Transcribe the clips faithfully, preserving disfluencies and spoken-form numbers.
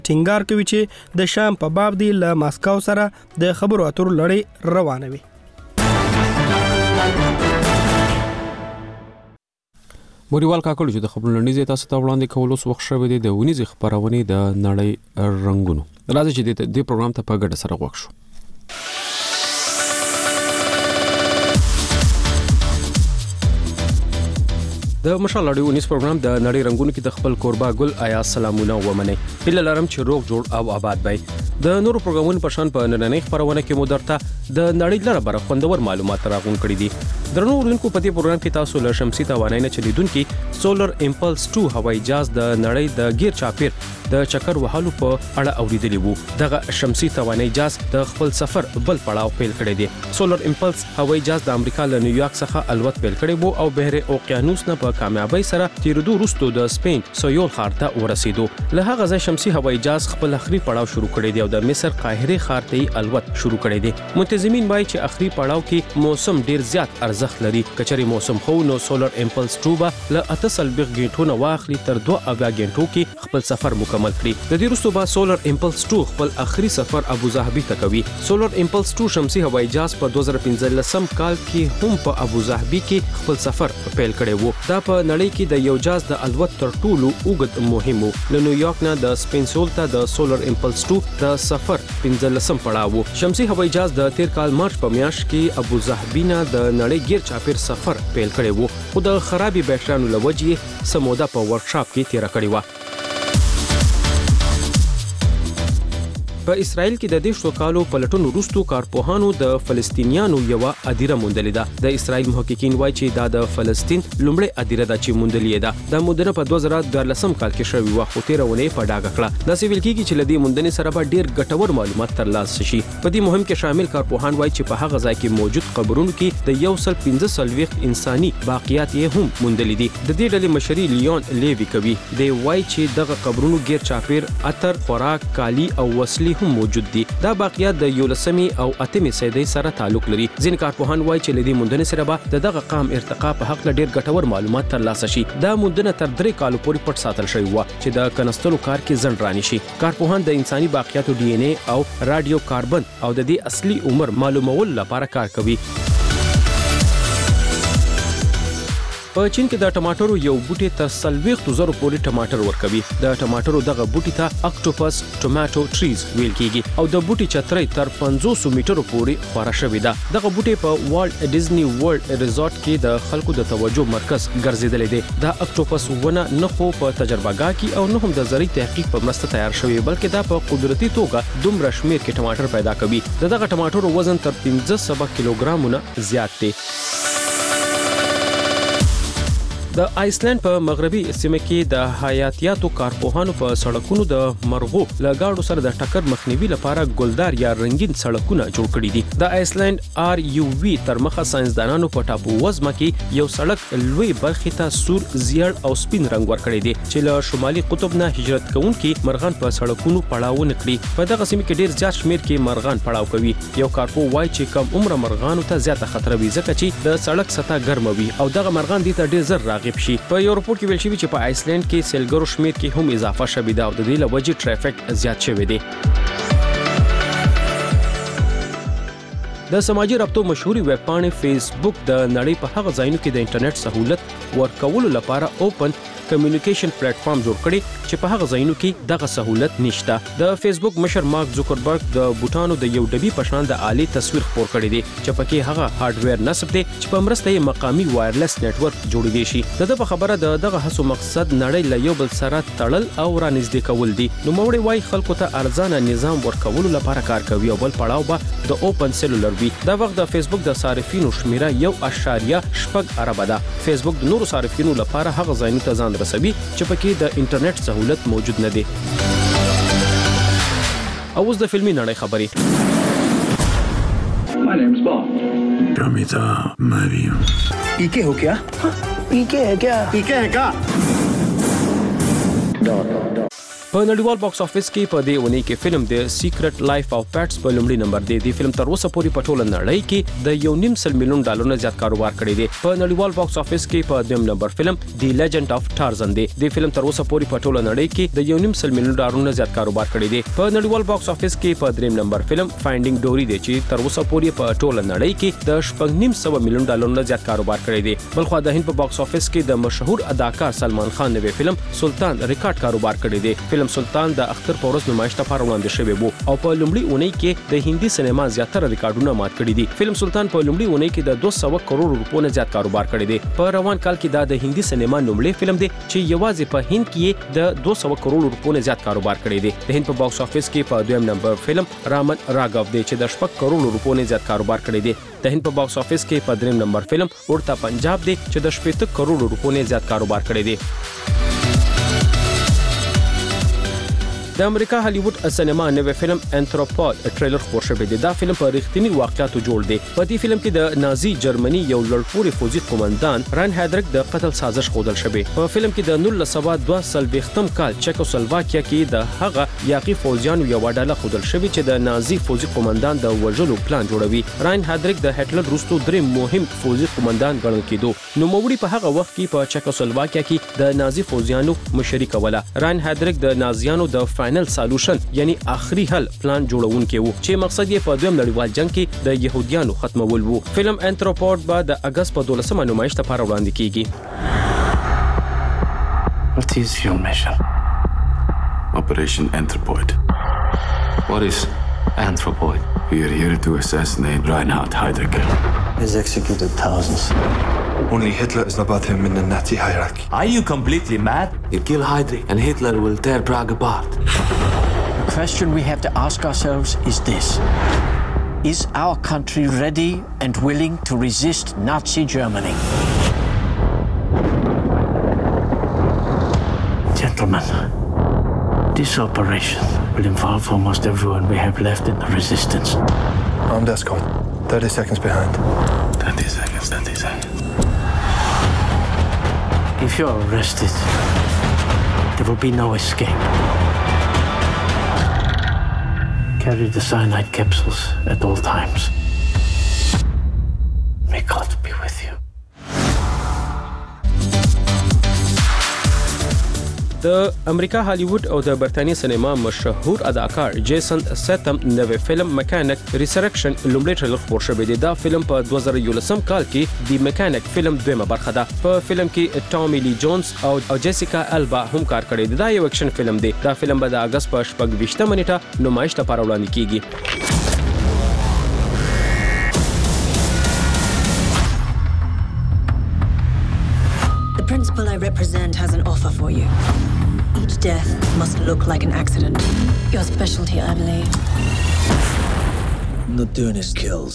ټینګار کوي چې د شام په باب دی له ماسکو سره د خبرو اترو لړۍ روانه وي. موريوال کاکړ چې د خبرونو لړۍ تاسو ته وړاندې کول اوس وخت شوی دی د ونیزي خبرونه د نړۍ رنگونو. راځي چې د پروګرام ته په ګډه سره وښو. د مشال اړیو ونیس پروګرام د نړۍ رنگونو کې د خپل کوربا ګل آیا سلامونه ومني. هله لرم چې روغ جوړ او آباد وي. د نورو پروګرامونو په شان په نننۍ خبرونه کې مو درته د نړۍ لپاره بر خوندور معلومات راغون کړی دي. درنو ورونکو په دې پروګرام کې تاسو له شمسي توانای نه چلیدونکو سولر امپلس ټو هوایي جهاز د نړۍ د غیر چاپیر د چکر وهلو په اړه اوریدلی وو. دغه شمسي توانای جهاز د خپل سفر بل پړاو پیل کړی دی. سولر امپلس هوایي جهاز د امریکا له نیویارک څخه الوت پیل کړی وو او بحر اوقیانوس نه په کامیابی سره تیرودو وروسته د سپین سیول ښار ته ورسېدو. له هغه ځای شمسي هوایي جهاز خپل اخري پړاو شروع کړی دی او د مصر قاهره ښار ته الوت شروع کړی دی. منتظمین وایي چې اخري پړاو کې موسم ډیر زیات ارزښت لري. کچري موسم خو نو سولر امپلس ټو به له اتصل بغ غنټو نه واخلي تر دوه اویا غنټو کې خپل سفر مکمل کړي. د دې وروسته به سولر امپلس ټو خپل اخري سفر ابوظهبي ته کوي. سولر امپلس ټو شمسي هوایي جهاز په دوه زره پنځلسم کال کې هم په ابوظهبي کې خپل سفر پیل کړی وو. دا په نړۍ کې د یو جهاز د الوت تر ټولو اوږد مهم وو. له نیویارک نه د سپین سول ته د سولر امپلس ټو د سفر پنځلسم پړاو وو. شمسي هوایي جهاز د تیر کال مارچ په میاشت کې ابوظهبي نه د نړۍ غیر چاپیر سفر پیل کړی وو. خو د خرابې بیټریانو له وجې سموده په ورکشاپ کې تیر کړی و. په اسرائیل کې د دې شو کالو پلټونو وروسته کارپوهانو د فلسطینیانو یو ادیره موندلې ده. د اسرائیل محققین وایي چې دا د فلسطین لومړی ادیره ده چې موندلې ده. د موندنه په دوه زره دیارلسم کال کې شوې و خو تیرونه په ډاګه کړه. دا سیویل کېږي چې لدی موندنې سره به ډیر ګټور معلومات ترلاسه شي. په دې مهم کې شامل کارپوهان وایي چې په هغه ځای کې موجود قبرونو کې د یو سل پنځه سلويخت انساني باقیات یې هم موندلې دي. د دې ډلې مشري لیون لیوی کوي. دی وایي چې دغه قبرونو غیر چاپیر اتر خوراک کالی او وسلې هم موجود دي. دا باقیات د یولسمي او اتمي صدۍ سره تعلق لري. ځین کارپوهان وایي چې لدی موندنې سره به د دغه قام ارتقا په حق ډیر ګټور معلومات ترلاسه شي. دا موندنه تر درې کالو پورې پټ ساتل شوی و چې د کنستلو کار کې ځند رانی شي. کارپوهان د انساني باقیاتو ډي ان اے او رادیو کاربن او د دې اصلي عمر معلومول لپاره کار کوي. په چین کې د ټماټرو یو بوټي تر سلويخت زرو پورې ټماټر ورکوي. د ټماټرو دغه بوټي ته اکټوپس ټوماټو ټریز ویل کیږي او د بوټي چترۍ تر پنځوس میټرو پورې خورا شوی ده. دغه بوټي په والټ ډیزنی ورلد ریزورټ کې د خلکو د توجه مرکز ګرځیدل دي. دا اکټوپس ونه نه خو په تجربهګاه کې او نه هم د زرعي تحقیق په مرسته تیار شوی بلکې دا په قدرتي توګه دومره شمیر کې ټماټر پیدا کوي. دغه ټماټرو وزن تر پنځه سوه کیلوګرامونه زیات دی. د آیسلند په مغربي سیمه کې د حیاتیاتو کارپوهانو په سړکونو د مرغو لګاړو سره د ټکر مخنیوي لپاره ګلدار یا رنگین سړکونه جوړ کړي دي. د آیسلند آر یو وی تر مخه ساينسدانانو په ټاپو وزمه کې یو سړک لوی برخې ته سور زیړ او سپین رنگ ورکړي دي چې له شمالي قطب نه هجرت کوونکي مرغان په سړکونو پړاو نکړي. په دغه سیمه کې ډیر زیات شمیر کې مرغان پړاو کوي. یو کارپو وایي چې کم عمر مرغانو ته زیاته خطر وي ځکه چې د سړک سطح ګرمه وي او دغه مرغان دي ته ډیر زر راغلي شي. په یو رپورت کې ویل شوی چې په آیسلند کې سیلګرو شمیر کې هم اضافه شوی دی او د دې لوجې ټرافیک زیات شوی دی. د سماجی رابطو مشهوري ویب پاڼې فیسبوک د نړۍ په هغه ځایونو کې د انټرنیټ سہولت ورکولو لپاره اوپن کمیونیکیشن پلیټ فارم جوړ کړي چې په هغه ځایونو کې دغه سہولت نشته. د فیسبوک مشر مارک زوکربرګ د بوټانو د یو ډبي په شان د آلې تصویر خپور کړی دی چې پکې هغه هارډویر نصب دی چې په مرسته یې مقامی وایرلیس نتورک جوړیدي شي. دغه په خبره د دغه هڅو مقصد نړۍ له یو بل سره تړل او رانږدې کول دي. نو موړي وای خلکو ته ارزانه نظام ورکولو لپاره کار کوي او بل پړاو به د اوپن سیلولر وي. دا وخت د فیسبوک د صارفینو شمیره یو اشاریه شپږ اربه ده. فیسبوک د نورو صارفینو لپاره هغه ځایونو ته ځان رسوي چې پکې د انټرنیټ سہولت موجود نه دی. اوس د فلمي نړۍ خبري. My name's Bob. Ramita, मैं भी हूँ. पीके हो क्या? हाँ, पीके है क्या? पीके है क्या? په نړیوال باکس افیس کې په دې ونی کې فلم د سیکرټ لایف اف پیټس په لومړي نمبر دی. د فلم تر اوسه پورې په ټوله نړۍ کې د یو نیم سل میلیون ډالر نه زیات کاروبار کړی دی. په نړیوال باکس افیس کې په دویم نمبر فلم دی لیجند اف ټارزن دی. د فلم تر اوسه پورې په ټوله نړۍ کې د یو نیم سل میلیون ډالر نه زیات کاروبار کړی دی. په نړیوال باکس افیس کې په دریم نمبر فلم فایندینګ ډوري دی چې تر اوسه پورې په ټوله نړۍ کې د شپږ نیم سو میلیون ډالر نه زیات کاروبار کړی دی. بلخو د هند په باکس افیس کې د مشهور اداکار سلمان خان نوې فلم سلطان ریکارډ کاروبار کړی دی. فلم سلطان د اختر په ورځ نمایش لپاره وړاندې شوی وو او په لومړي اونۍ کې د هندي سینما زیاتره ریکارډونه مات کړي دي. فلم سلطان په لومړي اونۍ کې د دوه سوه کروڑ روپیو نه زیات کاروبار کړی دی. په روان کال کې دا د هندي سینما لومړی فلم دی چې یوازې په هند کې د دوه سوه کروڑ روپیو نه زیات کاروبار کړی دی. د هند په باکس افیس کې په دویم نمبر فلم رامن راګو دی چې د شپږ کروڑ روپیو نه زیات کاروبار کړی دی. د هند په باکس افیس کې په دریم نمبر فلم اورتا پنجاب دی چې د شپږ کروڑ روپیو نه زیات کاروبار کړی دی. د امریکا هالیوډ سینما نوې فلم انتروپود ټریلر خپور شوی دی. دا فلم په رښتینی واقعیتو جوړ دی. په دې فلم کې د نازي جرمني یو لړپوري فوجي قومندان راین هایدریک د قتل سازش خودل شوی. په فلم کې د نولس سوه دوه سلويختم کال چیکوسلواکیا کې د هغه یاقي فوجیانو یو ډله خودل شوی چې د نازي فوجي قومندان د وژلو پلان جوړوي. راین هایدریک د هټلر وروسته درې مهم فوجي قومندان ګڼل کېدو. نو موري په هغه وخت کې په چیکوسلواکیا کې د نازي فوجیانو مشري کوله. راین هایدریک د نازیانو د فائنل سالوشن یعنی آخري حل پلان جوړونکی وو چې مقصد یې په دویم نړیوال جنگ کې د يهوديانو ختمول وو. فلم انتروپود به د اگست په دولسمه نمایش لپاره وړاندې کیږي. What is your mission? Operation Anthropoid. What is Anthropoid? We are here to assassinate Reinhard Heydrich. He's executed thousands. Only Hitler is above him in the Nazi hierarchy. Are you completely mad? You kill Heydrich and Hitler will tear Prague apart. The question we have to ask ourselves is this. Is our country ready and willing to resist Nazi Germany? Gentlemen, this operation will involve almost everyone we have left in the resistance. Armed escort. thirty seconds behind. thirty seconds, thirty seconds. If you're arrested, there will be no escape. Carry the cyanide capsules at all times. May God be with you. د امریکا هالیوډ او د برتانیې سینما مشهور اداکار جیسن ستم نوې فلم میکانیک ریسرکشن لومړی ټریلر خپور شوی دی. دا فلم په دوه زره یولسم کال کې دی میکانیک فلم دویمه برخه ده. په فلم کې ټامي لی جونز او جیسیکا البا هم کار کړی دی. دا یو اکشن فلم دی. دا فلم به د اگست په شپږ ویشتمه نیټه نمایش لپاره وړاندې کیږي. The principal I represent has an offer for you. Each death must look like an accident. Your specialty, I believe. Not doing his kills.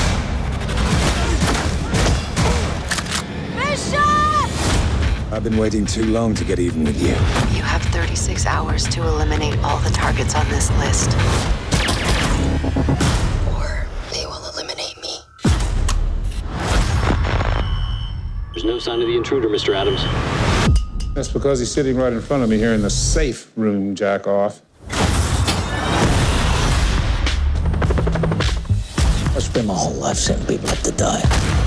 Bishop! I've been waiting too long to get even with you. You have thirty-six hours to eliminate all the targets on this list. Or they will eliminate me. There's no sign of the intruder, Mister Adams. That's because he's sitting right in front of me here in the safe room, jack off. I spent my whole life setting people up to die.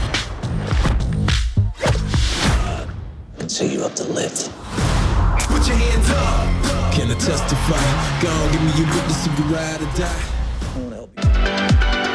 I can set you up to live. Put your hands up. Can I testify? Go on, give me your witness if you ride or die. I want to help you.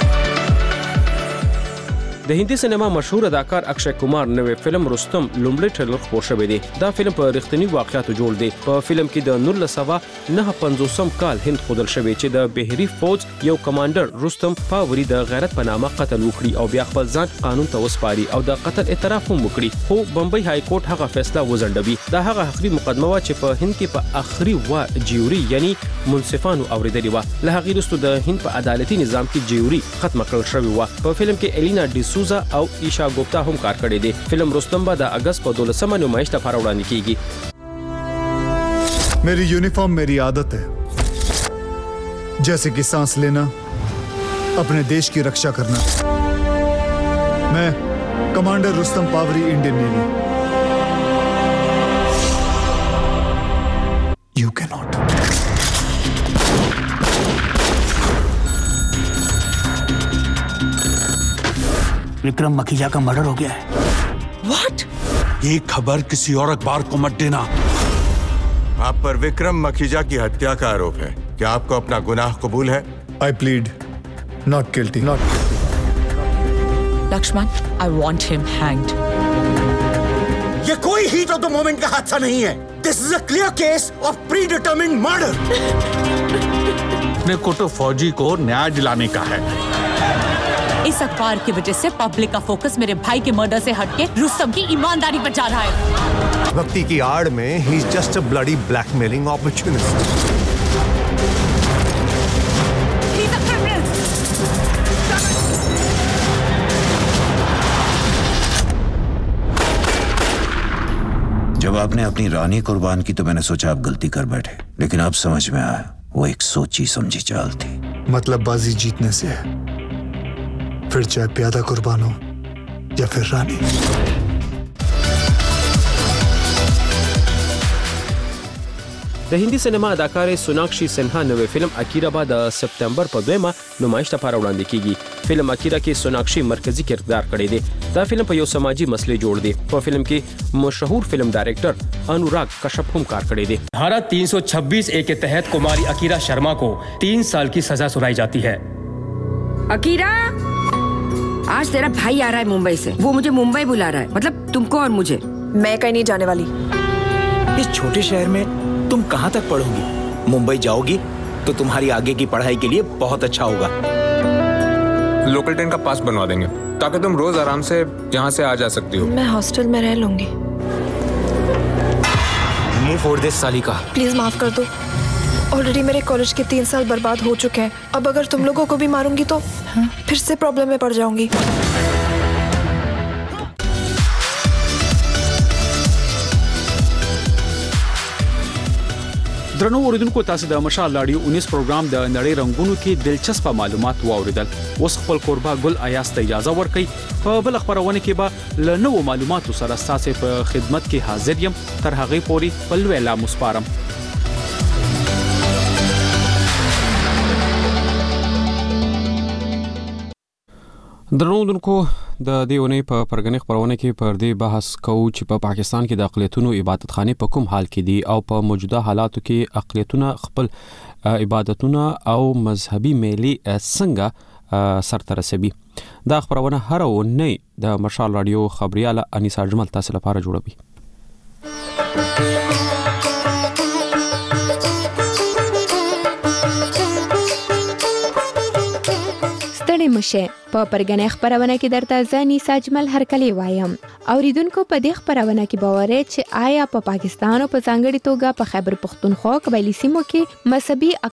د هندي سینما مشهور اداکار اکشای کمار نوې فلم رستم لومړی ټریلر خپور شوی دی. دا فلم په رښتینی واقعیتو جوړ دی. په فلم کې د نولس سوه نهه پنځوسم کال هند خودل شوی چې د بهري فوج یو کمانډر رستم پاوري د غیرت په نامه قتل وکړي او بیا خپل ځان قانون ته وسپاري او د قتل اعتراف هم وکړي. خو بمبئی های کورټ هغه فیصله وځنډوي. دا هغه اخري مقدمه و چې په هند کې په اخري وا جیوري یعنی منصفانو اوریدلې و. له هغې وروسته د هند په عدالتي نظام کې جیوري ختم کړل شوی و. په فلم کې الینا ډیسوزا او ایشا گوپتا هم کار کړی دی. فلم رستم به د اگست په دولسمه نمایش لپاره وړاندې کیږي. मेरी यूनिफॉर्म मेरी आदत है, जैसे कि सांस लेना, अपने देश की रक्षा करना. मैं commander Rustam Pavri, Indian navy. You cannot Vikram Makhija का मर्डर हो गया है। What? ये खबर किसी और अखबार को मत देना। आप पर विक्रम मखीजा की हत्या का आरोप है। क्या आपको अपना गुनाह कबूल है? I plead not guilty. Not. Lakshman, I want him hanged. ये कोई हीट ऑफ द मोमेंट का हादसा नहीं है। This is a clear case of predetermined murder. अपने को तो फौजी को न्याय दिलाने का है। इस अखबार की वजह से पब्लिक का फोकस मेरे भाई के मर्डर से हटके रुस्तम की ईमानदारी पर जा रहा है। भक्ति की आड़ में he is just a bloody blackmailing opportunist. He's a criminal. जब आपने अपनी रानी कुर्बान की तो मैंने सोचा आप गलती कर बैठे, लेकिन अब समझ में आया वो एक सोची समझी चाल थी। मतलब बाजी जीतने से है, फिर चाहे प्यादा कुर्बान हो या फिर रानी। د هندي سینما اداکارې سوناکشي سنها نوې فلم اکیرا به د سپتمبر په دویمه نمایش لپاره وړاندې کیږي. فلم اکیرا کې سوناکشي مرکزی کردار کړی دی. دا فلم په یو سماجی مسلې جوړ دی. په فلم کې مشهور فلم ډایریکټر انوراگ کشپ هم کار کړی دی. धारा तीन सौ छब्बीस ए के तहत कुमारी अकीरा शर्मा को तीन साल की सजा सुनाई जाती है। अकीरा, आज तेरा भाई आ रहा है मुंबई से। वो मुझे मुंबई बुला रहा है, मतलब तुमको और मुझे। मैं कहीं नहीं जाने वाली। इस छोटे शहर में तुम कहाँ तक पढ़ोगी? मुंबई जाओगी तो तुम्हारी आगे की पढ़ाई के लिए बहुत अच्छा होगा। लोकल ट्रेन का पास बनवा देंगे ताकि तुम रोज आराम से यहाँ से आ जा सकती हो। मैं हॉस्टल में रह लूंगी। मुंह फोड़ दे साली का। प्लीज माफ कर दो। ऑलरेडी मेरे कॉलेज के तीन साल बर्बाद हो चुके हैं। अब अगर तुम लोगों को भी मारूंगी तो फिर से प्रॉब्लम में पड़ जाऊंगी। درنو اوریدونکو تاسو د مشال لاډیو انیس پروګرام د نړۍ رنگونو کې دلچسپ معلومات واوریدل. اوس خپل کوربا ګل ایاس ته اجازه ورکړئ. په بل خبرونه کې به له نوو معلوماتو سره تاسو په خدمت کې حاضر یم. تر هغه پورې بل ویلا مسپارم. درنوونکو د دې ونې په پرګنې خبرونه کې پر دې بحث کوو چې په پاکستان کې د اقلیتونو عبادتخانه په کوم حال کې دي او په موجوده حالاتو کې اقلیتونه خپل عبادتونه او مذهبي میلي څنګه سرته رسوي. دا خبرونه هر ونې د مشال رادیو خبرياله انیسا جمل تاسو لپاره جوړوي. مشه په پرګنې خبرونه کې درته ځاني ساجمل هرکلی وایم. اوریدونکو په دې خبرونه کې باور چې آیا په پا پاکستان او په ځانګړي توګه په خیبر پختونخوا قبایلی سیمو کې مذهبي